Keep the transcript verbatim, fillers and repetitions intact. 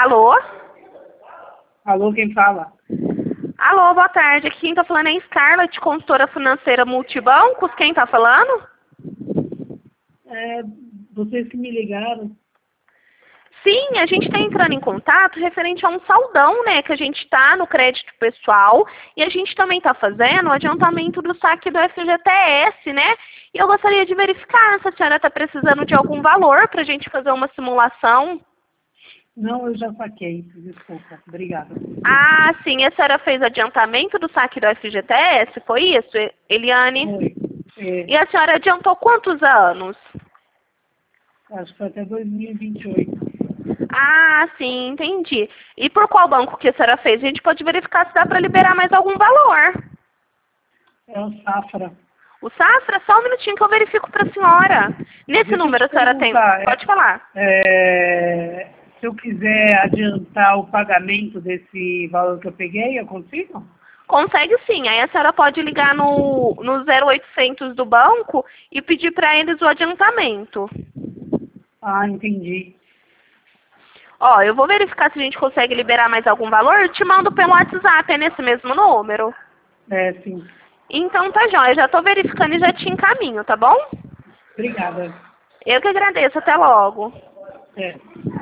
Alô? Alô, quem fala? Alô, boa tarde. Aqui quem tá falando é Scarlett, consultora financeira Multibancos. Quem tá falando? É, vocês que me ligaram. Sim, a gente está entrando em contato referente a um saldão, né, que a gente está no crédito pessoal e a gente também está fazendo o adiantamento do saque do F G T S, né? E eu gostaria de verificar se a senhora está precisando de algum valor para a gente fazer uma simulação. Não, eu já saquei, desculpa. Obrigada. Ah, sim, a senhora fez adiantamento do saque do F G T S, foi isso, Eliane? Oi. É, E a senhora adiantou quantos anos? acho que foi até dois mil e vinte e oito. Ah, sim, entendi. E por qual banco que a senhora fez? A gente pode verificar se dá para liberar mais algum valor. É o Safra. O Safra, só um minutinho que eu verifico para a senhora. Nesse Deixa eu número te a senhora tem... perguntar, é, Pode falar. é, se eu quiser adiantar o pagamento desse valor que eu peguei, eu consigo? Consegue sim. Aí a senhora pode ligar no, no zero oitocentos do banco e pedir para eles o adiantamento. Ah, entendi. Ó, eu vou verificar se a gente consegue liberar mais algum valor. Eu te mando pelo WhatsApp, é nesse mesmo número? É, sim. Então tá jóia, já tô verificando e já te encaminho, tá bom? Obrigada. Eu que agradeço, até logo. É.